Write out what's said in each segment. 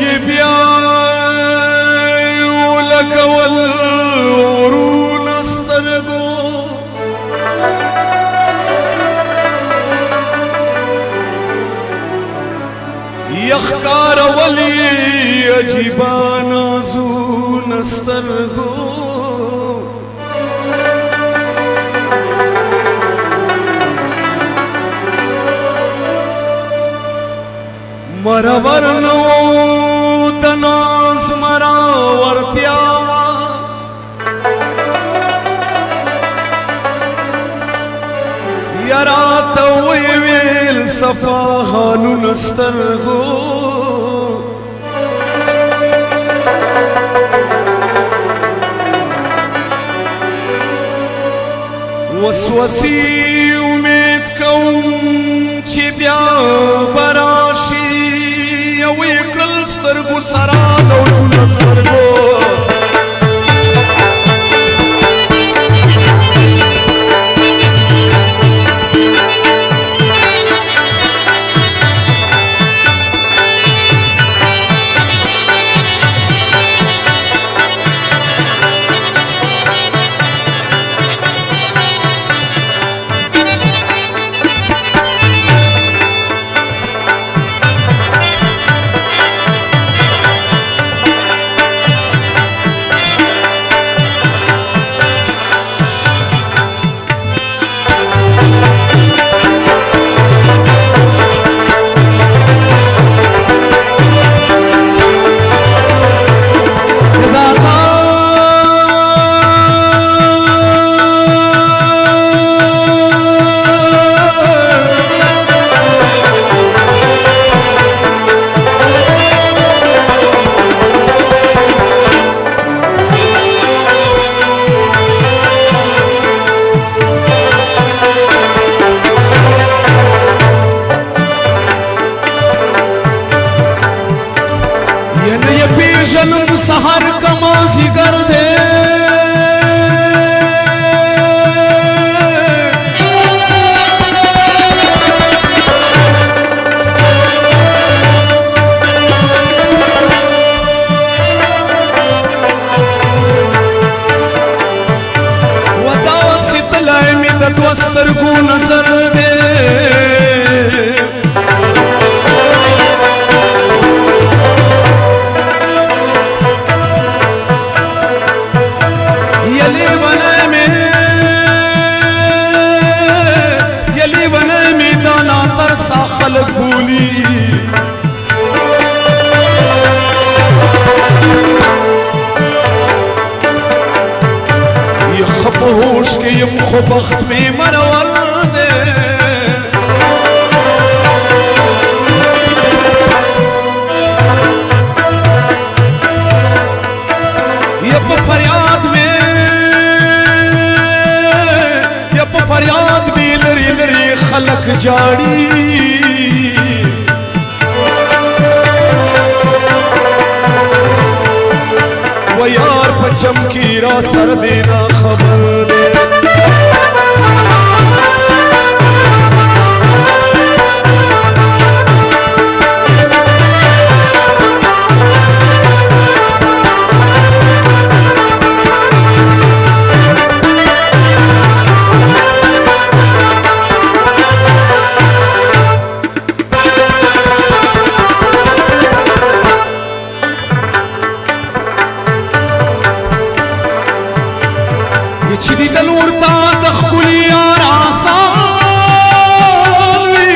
يبيا ولك والورون استرقوا يخكار ولي يجبان زون استرقوا مرورنو تناز مرا ورتیاوا یرا توی ویل صفاحانو نسترغو وسوسی امید کوم چی بیا براشی یوی کل سترگو سران او دون سترگو जन्म सहर कमासी कर दे वदावा सितलाय मिदत वस्तर को नजर दे खलक भूली ये खप होश के ये मुखबख्त में मरवर दे ये फरियाद में लरी लरी खलक जाड़ी वो यार पचम की रा सर देना खबर दे चिदी दलूरता दखकुली यार आसावी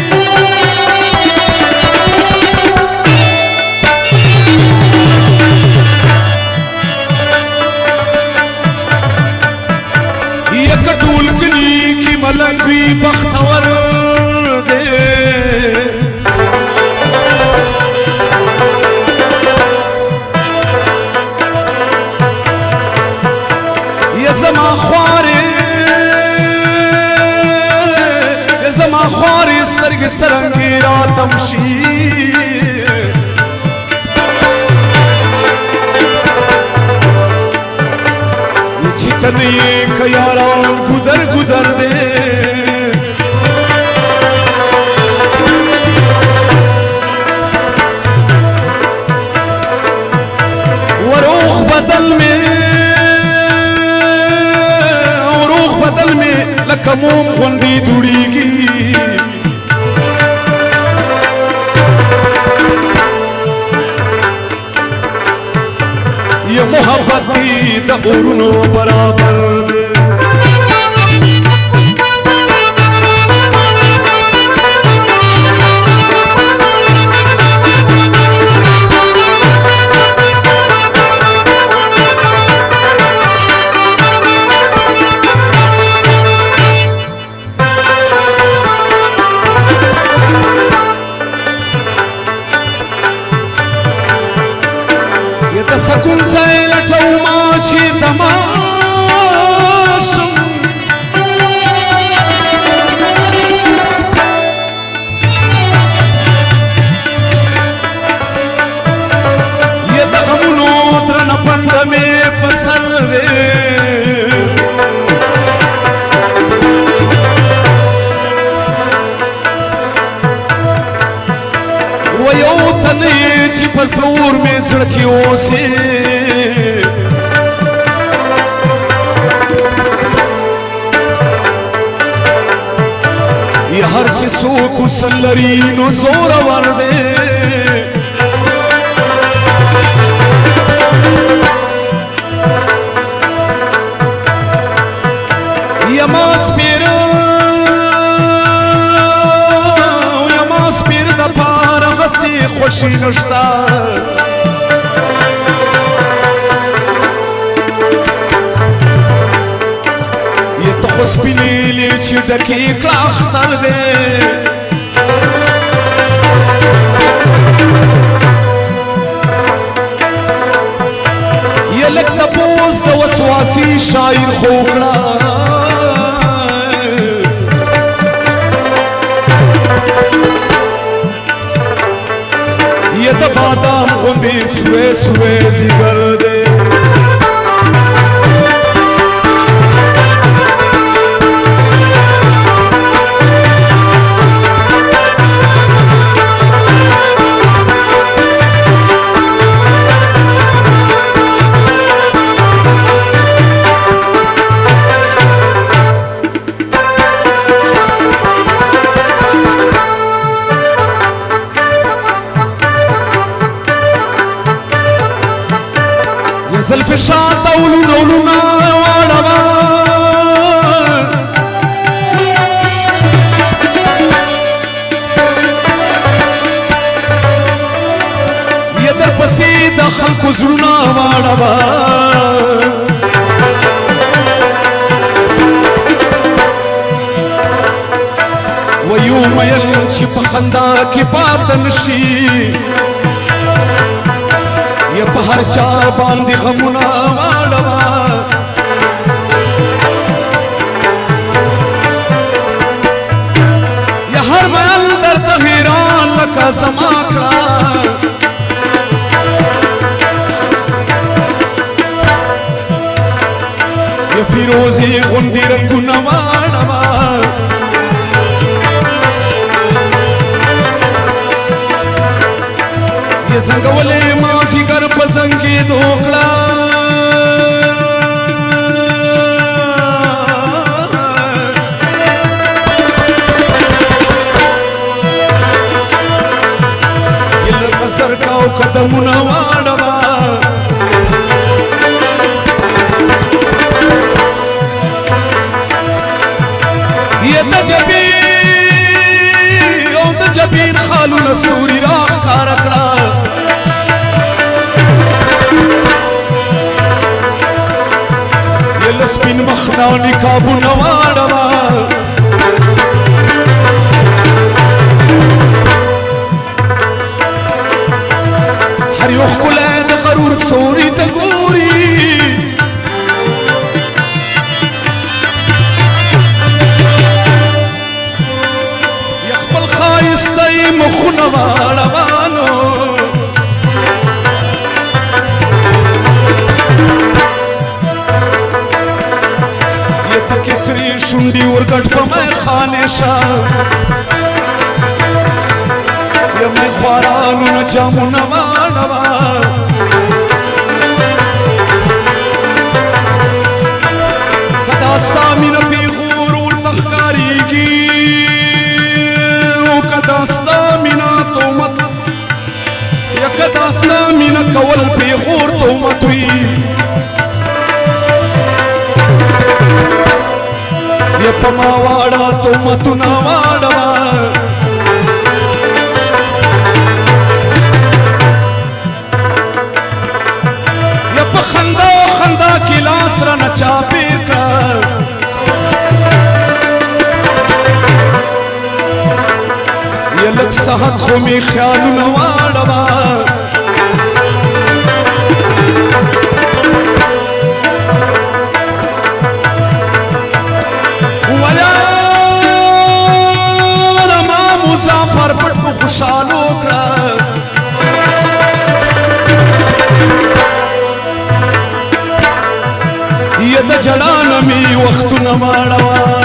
ये कटूल कनी की मलंगी बख्तवर दे زما خواري سترګ سرنګي را تمشي چې تنه ک یاران ګدر ګدر دے ये मोहब्बत दी द उरनो बराबर سکون زیل ټوما چې تماشم یه د غمونو درنه پنډه مې په سر دی و یو تن یې چې په زور مې زړه کې اوسې یہ ہر چی سوک سلرینو زور وردے یماس پیر دا پار غسی خوشی نشتا سپینی لیچ ڈکی کلاختر دے یہ لگتا پوز دا وسواسی شاعر خوکڑا یہ دا بادام غندی سوے سوے زگر دے زلف شاد اولونا اولونا واروا یہ در پسید خلق زلونا واروا ویو میل چی پخندا کی پاتن شی یہ پہر چا باندی غمنا واروا یہ ہر میل در تغیران لکا زماکڑا یہ فیروزی غندی رنگنا واروا یہ زنگولے ماسی کر پسنگی دھوکڑا یہ لکا سرکاو قدم نوانوا یہ تجبین خالو نسوری راخ کارکڑا یہ لسپین مخنانی کابو نواروا ہر یوخ کلید غرور سوری تگوری مخنواروا یہ تا کسری شنڈی ورگٹ پا میں خانے شاہ یہ میں خوارانو نجامو نوانوا کداستا من اپنی غور تخکاری گی کداستا منا تومت یک داستا مینا کول پیغور تومت وی یا پما واڑا تومتنا واڑا یا پا خندا خندا کی لاس را نچا پیر کر یا لگ سہت خومی خیالو نواڑا مسافر پٹ کو خوشحالو کر یہ دا جڑا نمی وقت نماڑوا